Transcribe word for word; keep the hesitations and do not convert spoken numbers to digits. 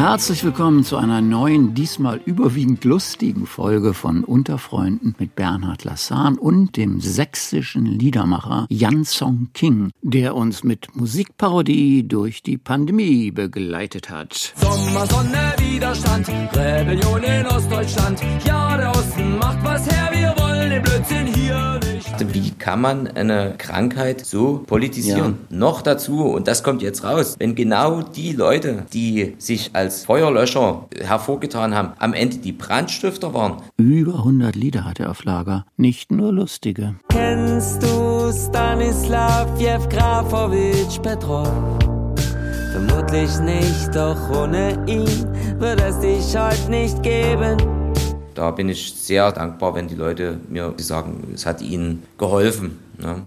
Herzlich willkommen zu einer neuen, diesmal überwiegend lustigen Folge von Unter Freunden mit Bernhard Lassan und dem sächsischen Liedermacher Jan Song King, der uns mit Musikparodie durch die Pandemie begleitet hat. Sommer, Sonne, Widerstand, Rebellion in Ostdeutschland. Ja, der Osten macht was her, wir wollen den Blödsinn hier nicht. Wie kann man eine Krankheit so politisieren? Ja. Noch dazu, und das kommt jetzt raus, wenn genau die Leute, die sich als Feuerlöscher hervorgetan haben, am Ende die Brandstifter waren. Über hundert Lieder hat er auf Lager, nicht nur lustige. Kennst du Stanislav Jewgrafowitsch Petrov? Vermutlich nicht, doch ohne ihn würde es dich heute nicht geben. Da bin ich sehr dankbar, wenn die Leute mir sagen, es hat ihnen geholfen. Ne?